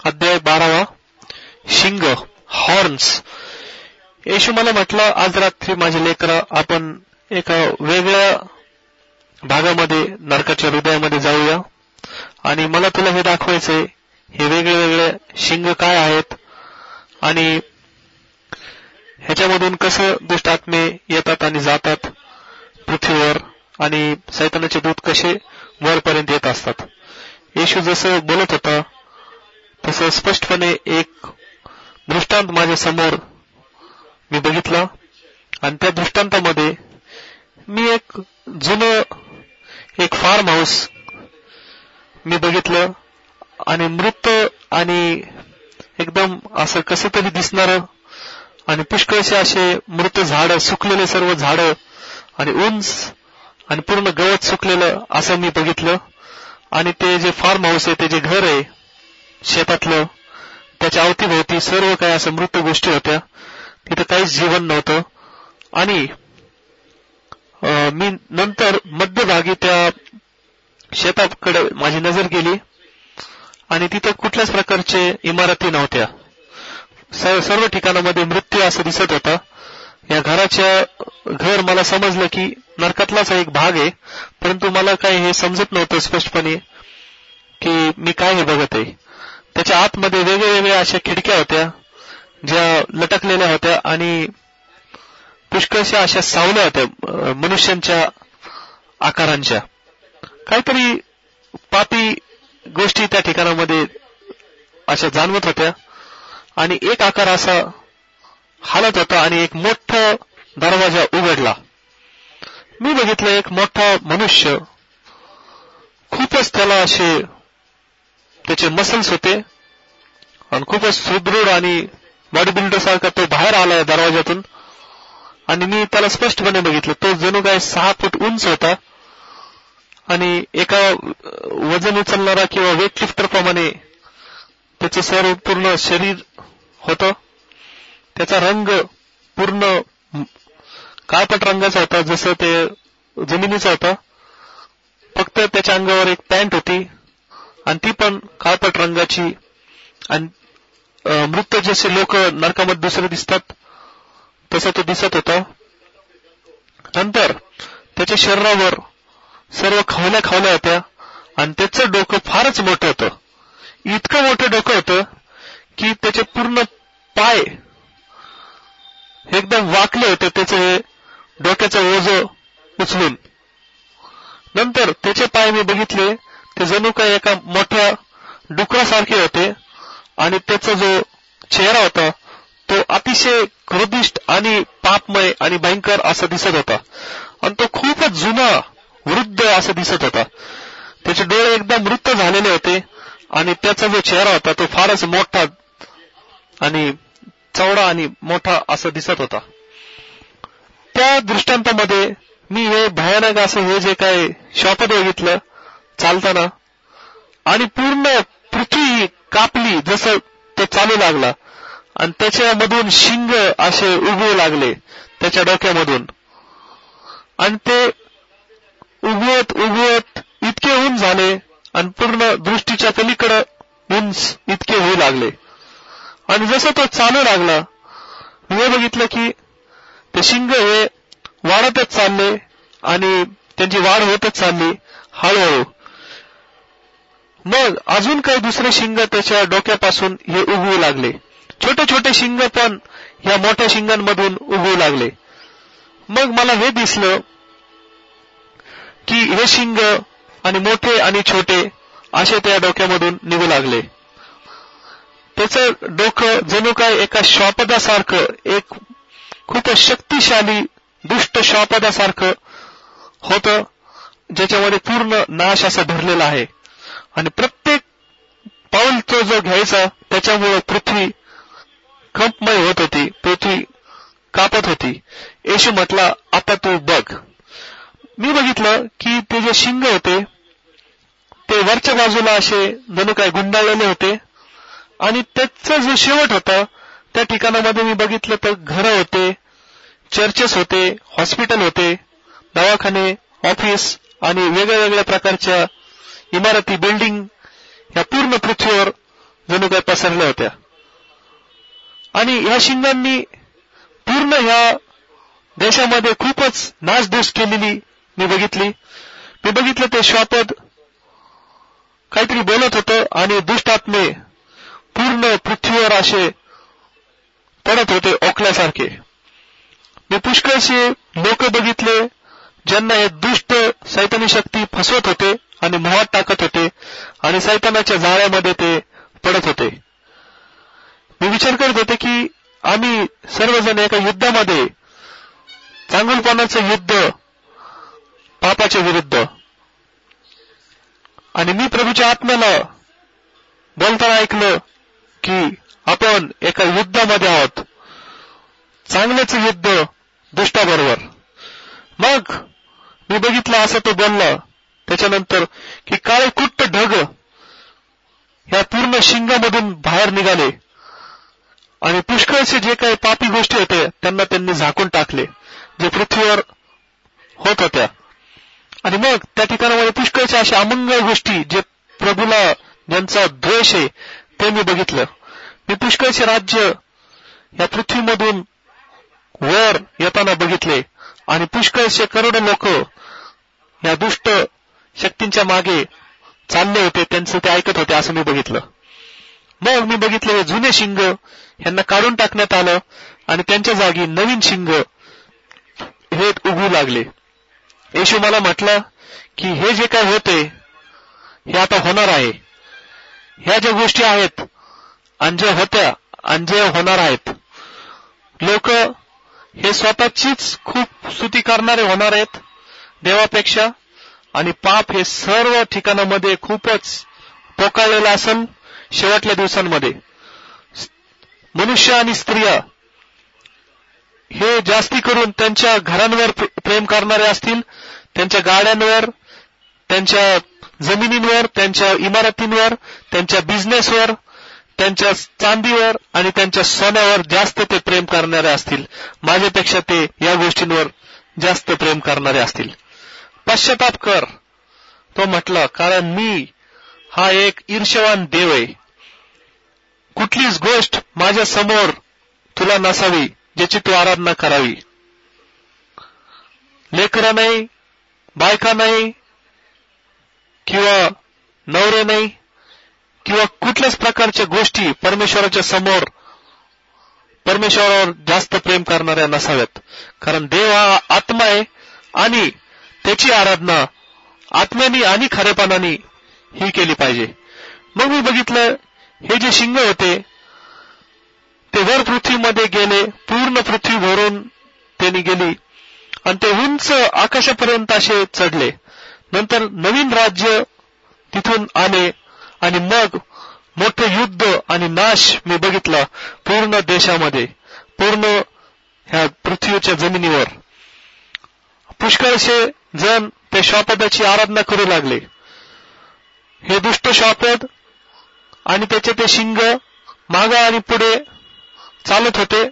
अध्याय 12 शिंग हॉर्न्स. येशू मला म्हटलं, आज रात्री माझे लेकरं, आपण एका वेगळ्या भागामध्ये नरकाच्या हृदयामध्ये जाऊया आणि मला तुला हे दाखवायचंय, हे वेगळे वेगळे शिंग काय आहेत आणि ह्याच्यामधून कसं दुष्ट आत्मे येतात आणि जातात पृथ्वीवर आणि सैतानाचे दूत कसे वरपर्यंत येत असतात. येशू जसं बोलत होता तसं स्पष्टपणे एक दृष्टांत माझ्या समोर मी बघितला आणि त्या दृष्टांतामध्ये मी एक जुनं एक फार्म हाऊस मी बघितलं आणि मृत आणि एकदम असं कसं तरी दिसणारं आणि पुष्कळसे असे मृत झाडं, सुकलेले सर्व झाडं आणि उंच आणि पूर्ण गवत सुकलेलं असं मी बघितलं. आणि ते जे फार्म हाऊस आहे, ते जे घर आहे शेतातलं, त्याच्या अवतीभोवती सर्व काही असं मृत गोष्टी होत्या. तिथं काहीच जीवन नव्हतं. आणि मी नंतर मध्यभागी त्या शेताकडे माझी नजर गेली आणि तिथं कुठल्याच प्रकारचे इमारती नव्हत्या. सर्व ठिकाणामध्ये मृत्यू असं दिसत होता. या घर मला समजलं की नरकातलाच एक भाग आहे, परंतु मला काही हे समजत नव्हतं स्पष्टपणे की मी काय हे बघत आहे. त्याच्या आतमध्ये वेगवेगळ्या अशा खिडक्या होत्या ज्या लटकलेल्या होत्या आणि पुष्कळशा अशा सावल्या होत्या मनुष्यांच्या आकारांच्या. काहीतरी पापी गोष्टी त्या ठिकाणामध्ये अशा जाणवत होत्या आणि एक आकार असा हालत होता आणि एक मोठा दरवाजा उघडला. मी बघितलं एक मोठा मनुष्य, खूपच त्याला असे त्याचे मसल्स होते आणि खूपच सुदृढ आणि बॉडी बिल्डर सारखा तो बाहेर आला दरवाजातून आणि मी त्याला स्पष्टपणे बघितलं. तो जणू काय 6 फूट उंच होता आणि एका वजन उचलणारा किंवा वेटलिफ्टर प्रमाणे त्याचं सर्व पूर्ण शरीर होतं. त्याचा रंग पूर्ण काळपट रंगाचा होता, जसं ते जमिनीचा होता. फक्त त्याच्या अंगावर एक पॅन्ट होती आणि ती पण काळपट रंगाची. आणि मृत जसे लोक नरकामध्ये दुसरे दिसतात तसा तो दिसत होता. नंतर त्याच्या शरीरावर सर्व खवल्या होत्या आणि त्याचं डोकं फारच मोठं होतं. इतकं मोठं डोकं होतं की त्याचे पूर्ण पाय एकदम वाकले होते, त्याचे डोक्याचं ओझं उचलून. नंतर त्याचे पाय मी बघितले, ते जणू काय एका मोठ्या डुकरासारखे होते आणि त्याचा जो चेहरा होता तो अतिशय क्रोधिष्ट आणि पापमय आणि भयंकर असा दिसत होता आणि तो खूपच जुना वृद्ध असा दिसत होता. त्याचे डोळे एकदम मृत झालेले होते आणि त्याचा जो चेहरा होता तो फारच मोठा आणि चौडा आणि मोठा असा दिसत होता. त्या दृष्टांतामध्ये मी हे भयानक असं हे जे काय शॉपत बघितलं चालताना आणि पूर्ण पृथ्वी कापली जसं तो चालू लागला आणि त्याच्यामधून शिंग असे उगवू लागले त्याच्या डोक्यामधून आणि ते उगवत इतके उंच झाले आणि पूर्ण दृष्टीच्या पलीकडे उंच इतके होऊ लागले. आणि जसं तो चालू लागला मी बघितलं की ते शिंग हे वाढतच चालले आणि त्यांची वाढ होतच चालली हळूहळू. मग अजून काही दुसरे शिंग त्याच्या डोक्यापासून हे उगवू लागले. छोटे छोटे शिंग पण या मोठ्या शिंगांमधून उगवू लागले. मग मला हे दिसलं की हे शिंग आणि मोठे आणि छोटे असे त्या डोक्यामधून निघू लागले. त्याचं डोकं जणू काय एका श्वापदासारखं, एक खूपच शक्तिशाली दुष्ट श्वापदासारखं होतं, ज्याच्यामध्ये पूर्ण नाश असा भरलेला आहे. आणि प्रत्येक पाऊल तो जो घ्यायचा त्याच्यामुळे पृथ्वी कंपमय होत होती, पृथ्वी कापत होती. येशू म्हटला, आता तू बघ. मी बघितलं की ते जे शिंग होते ते वरच्या बाजूला असे जणू काय गुंडाळलेले होते आणि त्याचा जो शेवट होता त्या ठिकाणामध्ये मी बघितलं तर घरं होते, चर्चेस होते, हॉस्पिटल होते, दवाखाने, ऑफिस आणि वेगळ्या वेगळ्या प्रकारच्या इमारती, बिल्डिंग या पूर्ण पृथ्वीवर जणू काही पसरल्या होत्या. आणि ह्या शिंगांनी पूर्ण ह्या देशामध्ये खूपच नासधूस केलेली मी बघितलं ते श्वापद काहीतरी बोलत होतं आणि दुष्ट आत्मे पूर्ण पृथ्वीवर असे पडत होते ओकल्यासारखे. मी पुष्कळशी लोक बघितले ज्यांना हे दुष्ट सैतानी शक्ती फसवत होते आणि मोहात टाकत होते आणि सैतानाच्या जाळ्यामध्ये ते पडत होते. मी विचार करत होते की आम्ही सर्वजण एका युद्धामध्ये, चांगुलपणाचं युद्ध पापाच्या विरुद्ध, आणि मी प्रभूच्या आत्म्याला बोलताना ऐकलं की आपण एका युद्धामध्ये आहोत, चांगल्याचं युद्ध दुष्टाबरोबर. मग मी बघितलं असं तो बोलला त्याच्यानंतर की काळे कुट्ट ढग ह्या पूर्ण शिंगामधून बाहेर निघाले आणि पुष्कळचे जे काही पापी गोष्टी होते त्यांना त्यांनी झाकून टाकले जे पृथ्वीवर होत होत्या. आणि मग त्या ठिकाणामध्ये पुष्कळचे अशा अमंगळ गोष्टी जे प्रभूला ज्यांचा द्वेष आहे ते मी बघितलं. मी पुष्कळचे राज्य या पृथ्वीमधून वर येताना बघितले आणि पुष्कळचे करोडो लोक या दुष्ट शक्तींच्या मागे चालले होते, त्यांचं ते ऐकत होते असं मी बघितलं. मग मी बघितलं हे जुने शिंग यांना काढून टाकण्यात आलं आणि त्यांच्या जागी नवीन शिंग हे उगवू लागले. येशू मला म्हटलं की हे जे काय होते हे आता होणार आहे. ह्या ज्या गोष्टी आहेत आणि ज्या होत्या आणि ज्या होणार आहेत, लोक हे स्वतःचीच खूप स्तुती करणारे होणार आहेत देवापेक्षा, आणि पाप हे सर्व ठिकाणामध्ये खूपच पोकाळलेलं असेल. शेवटल्या दिवसांमध्ये मनुष्य आणि स्त्रिया हे जास्ती करून त्यांच्या घरांवर प्रेम करणारे असतील, त्यांच्या गाड्यांवर, त्यांच्या जमिनींवर, त्यांच्या इमारतींवर, त्यांच्या बिझनेसवर, त्यांच्या चांदीवर आणि त्यांच्या सोन्यावर जास्त ते प्रेम करणारे असतील. माझ्यापेक्षा ते या गोष्टींवर जास्त प्रेम करणारे असतील. पश्चाताप कर, तो म्हटला, कारण मी हा एक ईर्ष्यवान देव आहे. कुठलीच गोष्ट माझ्या समोर तुला नसावी ज्याची तू आराधना करावी. लेकरं नाही, बायका नाही, किंवा नवरे नाही, किंवा कुठल्याच प्रकारच्या गोष्टी परमेश्वराच्या समोर परमेश्वरावर जास्त प्रेम करणाऱ्या नसाव्यात. कारण देव हा आत्मा आहे आणि त्याची आराधना आत्म्याने आणि खरेपणाने ही केली पाहिजे. मग मी बघितलं हे जे शिंग होते ते वर पृथ्वीमध्ये गेले, पूर्ण पृथ्वी भरून त्यांनी गेली आणि ते उंच आकाशापर्यंत असे चढले. नंतर नवीन राज्य तिथून आले आणि मग मोठे युद्ध आणि नाश मी बघितला पूर्ण देशामध्ये, पूर्ण ह्या पृथ्वीच्या जमिनीवर. पुष्कळसे जण ते श्वापदाची आराधना करू लागले. हे दुष्ट श्वापद आणि त्याचे ते शिंग मागे आणि पुढे चालत होते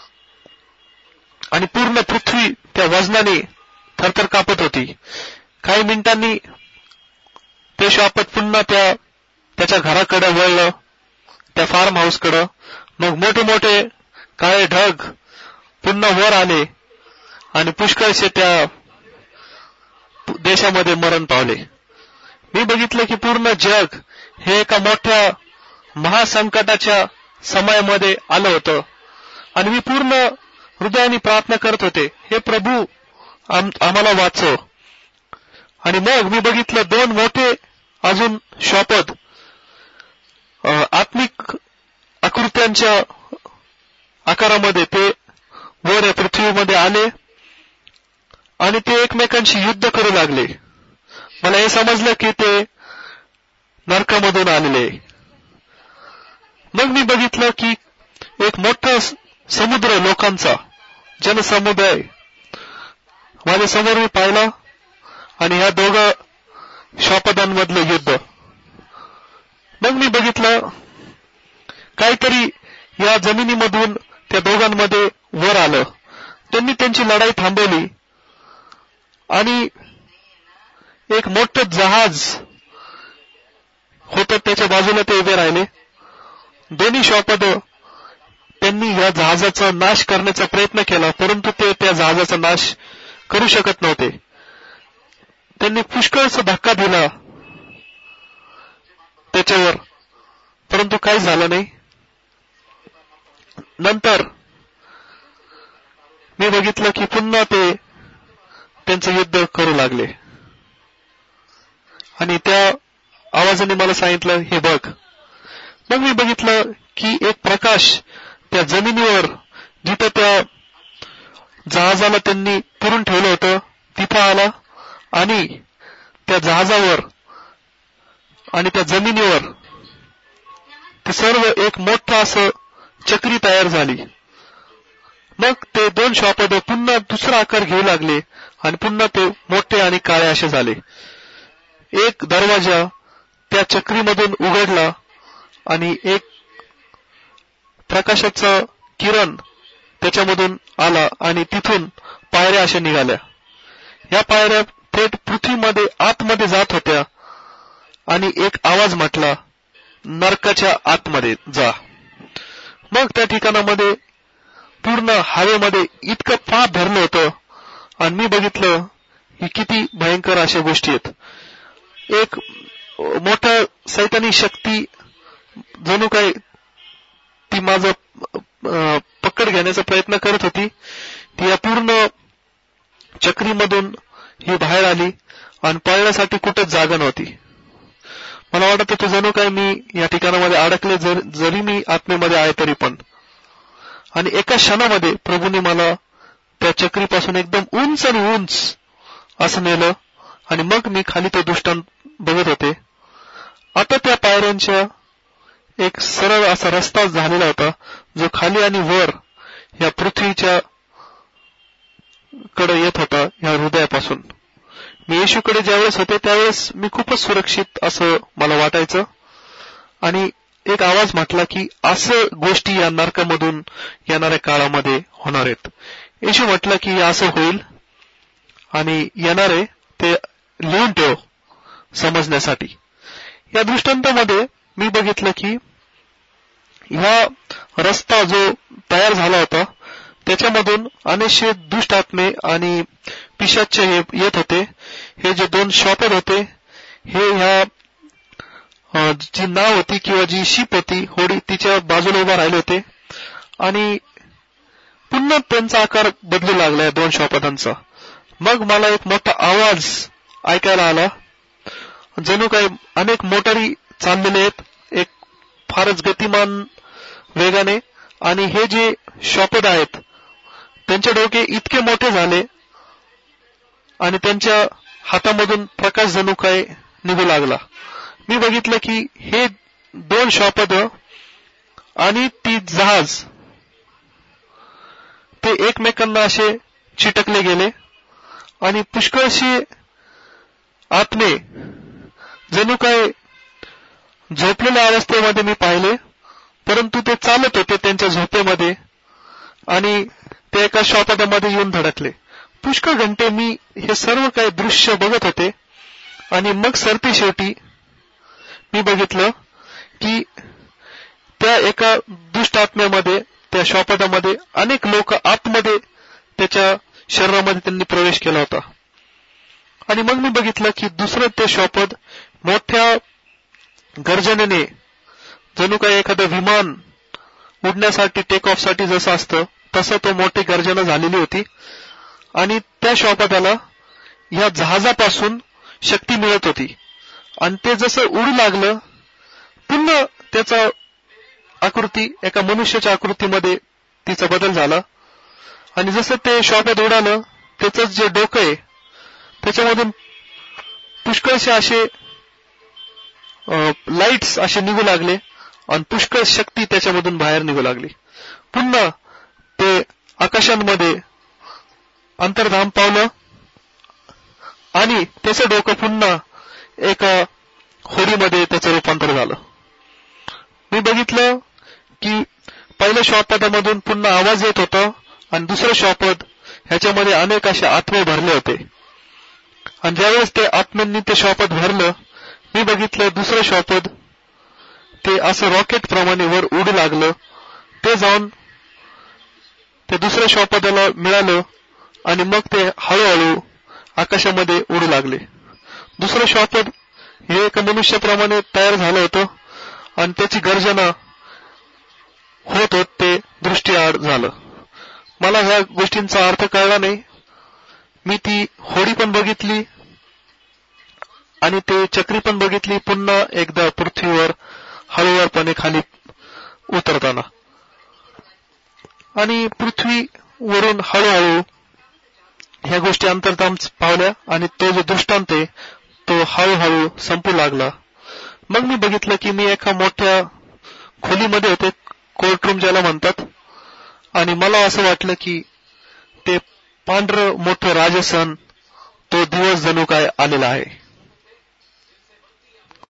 आणि पूर्ण पृथ्वी त्या वजनाने थरथर कापत होती. काही मिनिटांनी ते श्वापद पुन्हा त्याच्या घराकडे वळलं, त्या फार्म हाऊसकडे. मग मोठे मोठे काळे ढग पुन्हा वर आले आणि पुष्कळसे त्या देशामध्ये मरण पावले. मी बघितलं की पूर्ण जग हे एका मोठ्या महासंकटाच्या समयामध्ये आलं होतं आणि मी पूर्ण हृदयाने प्रार्थना करत होते, हे प्रभू आम्हाला वाचव. आणि मग मी बघितलं दोन मोठे अजून श्वापद आत्मिक आकृत्यांच्या आकारामध्ये ते वर या पृथ्वीमध्ये आले आणि ते एकमेकांशी युद्ध करू लागले. मला हे समजलं की ते नरकामधून आलेले. मग मी बघितलं की एक मोठा समुद्र लोकांचा जनसमुदाय माझ्या समोर मी पाहिला आणि ह्या दोघं श्वापदांमधलं युद्ध. मग मी बघितलं काहीतरी या जमिनीमधून त्या दोघांमध्ये वर आलं. त्यांनी त्यांची लढाई थांबवली आणि एक मोठं जहाज होतं त्याच्या बाजूला ते उभे राहिले दोन्ही श्वापद त्यांनी या जहाजाचा नाश करण्याचा प्रयत्न केला, परंतु ते त्या जहाजाचा नाश करू शकत नव्हते. त्यांनी पुष्कळचा धक्का दिला त्याच्यावर, परंतु काही झालं नाही. नंतर मी बघितलं की पुन्हा ते त्यांचं युद्ध करू लागले आणि त्या आवाजाने मला सांगितलं, हे बघ. मग मी बघितलं की एक प्रकाश त्या जमिनीवर, जिथं त्या जहाजाला त्यांनी पुरून ठेवलं होतं, तिथं आला आणि त्या जहाजावर आणि त्या जमिनीवर ते सर्व एक मोठं असं चक्री तयार झाली. मग ते दोन श्वापद पुन्हा दुसरा आकार घेऊ लागले आणि पुन्हा ते मोठे आणि काळे असे झाले. एक दरवाजा त्या चक्रीमधून उघडला आणि एक प्रकाशाचा किरण त्याच्यामधून आला आणि तिथून पायऱ्या अशा निघाल्या. या पायऱ्या थेट पृथ्वीमध्ये आतमध्ये जात होत्या आणि एक आवाज म्हटला, नरकाच्या आतमध्ये जा. मग त्या ठिकाणामध्ये पूर्ण हवेमध्ये इतकं पाप भरलं होतं आणि मी बघितलं ही किती भयंकर अशा गोष्टी आहेत. एक मोठा सैतानी शक्ती जणू काय ती माझं पकड घेण्याचा प्रयत्न करत होती. ती या पूर्ण चक्रीमधून ही बाहेर आली आणि पळण्यासाठी कुठेच जागा नव्हती. मला वाटत होतं जणू काय मी या ठिकाणामध्ये अडकले, जरी मी आत्मेमध्ये आहे तरी पण. आणि एका क्षणामध्ये प्रभूने मला त्या चक्रीपासून एकदम उंच आणि उंच असं नेलं आणि मग मी खाली तो दृष्टांत बघत होते. आता त्या पायऱ्यांच्या एक सरळ असा रस्ता झालेला होता, जो खाली आणि वर या पृथ्वीच्या कडे येत होता, या हृदयापासून. मी येशूकडे ज्यावेळेस होते त्यावेळेस मी खूपच सुरक्षित असं मला वाटायचं. आणि एक आवाज म्हटला की असं गोष्टी या नरकामधून येणाऱ्या काळामध्ये होणार आहेत. येशू म्हटलं की असं होईल आणि येणारे ते लिहून ठेव समजण्यासाठी. या दृष्टांतामध्ये मी बघितलं की ह्या रस्ता जो तयार झाला होता त्याच्यामधून अनेकशे दुष्ट आत्मे आणि पिशाच्च येत होते. हे जे दोन श्वापद होते हे ह्या जी नाव होती किंवा जी शीप होती होडी तिच्या बाजूला उभा राहिले होते आणि पुन्हा त्यांचा आकार बदलू लागला या दोन श्वापदांचा. मग मला एक मोठा आवाज ऐकायला आला, जणू काही अनेक मोटारी चाललेले आहेत एक फारच गतिमान वेगाने. आणि हे जे श्वापद आहेत त्यांचे डोके इतके मोठे झाले आणि त्यांच्या हातामधून प्रकाश जणू काय निघू लागला. मी बघितलं की हे दोन श्वापद आणि ती जहाज ते एकमेकांना असे चिटकले गेले आणि पुष्कळशी आत्मे जणू काय झोपलेल्या अवस्थेमध्ये मी पाहिले, परंतु ते चालत होते त्यांच्या झोपेमध्ये आणि ते एका श्वापदामध्ये येऊन धडकले. पुष्कळ घंटे मी हे सर्व काही दृश्य बघत होते आणि मग सरते शेवटी मी बघितलं की त्या एका दुष्ट आत्म्यामध्ये त्या श्वापदामध्ये अनेक लोक आतमध्ये त्याच्या शरीरामध्ये त्यांनी प्रवेश केला होता. आणि मग मी बघितलं की दुसरं ते श्वापद मोठ्या गर्जनेने जणू काही एखादं विमान उडण्यासाठी टेक ऑफ साठी जसं असतं तसं तो मोठी गर्जना झालेली होती आणि त्या श्वापदाला या जहाजापासून शक्ती मिळत होती. आणि ते जसं उडू लागलं पुन्हा त्याचा आकृती एका मनुष्याच्या आकृतीमध्ये तिचा बदल झाला आणि जसं ते श्वापद उडालं त्याचं जे डोकं आहे त्याच्यामधून पुष्कळसे असे लाईट्स असे निघू लागले आणि पुष्कळ शक्ती त्याच्यामधून बाहेर निघू लागली. पुन्हा ते आकाशांमध्ये अंतर्धान पावलं आणि त्याचं डोकं पुन्हा एका होडीमध्ये त्याचं रूपांतर झालं. मी बघितलं की पहिल्या श्वापदामधून पुन्हा आवाज येत होता आणि दुसरं श्वापद ह्याच्यामध्ये अनेक असे आत्मे भरले होते. आणि ज्यावेळेस ते आत्म्यांनी ते श्वापद भरलं मी बघितलं दुसरं श्वापद ते असं रॉकेट प्रमाणे वर उडू लागलं. ते जाऊन ते दुसऱ्या श्वापदाला मिळालं आणि मग ते हळूहळू आकाशामध्ये उडू लागले. दुसरं श्वापद हे एका मनुष्याप्रमाणे तयार झालं होतं आणि त्याची गर्जना होत होत ते दृष्टीआड झालं. मला ह्या गोष्टींचा अर्थ कळला नाही. मी ती होडी पण बघितली आणि ते चक्री पण बघितली, पुन्हा एकदा पृथ्वीवर हळूवारपणे खाली उतरताना, आणि पृथ्वीवरून हळूहळू ह्या गोष्टी अंतर्धान पावल्या आणि तो जो दृष्टांत आहे तो हळूहळू संपू लागला. मग मी बघितलं की मी एका मोठ्या खोलीमध्ये होते, कोर्टरूम ज्याला म्हणतात, आणि मला असं वाटलं की ते पांढरं मोठं राजसन तो दिवस जणू काय आलेला आहे.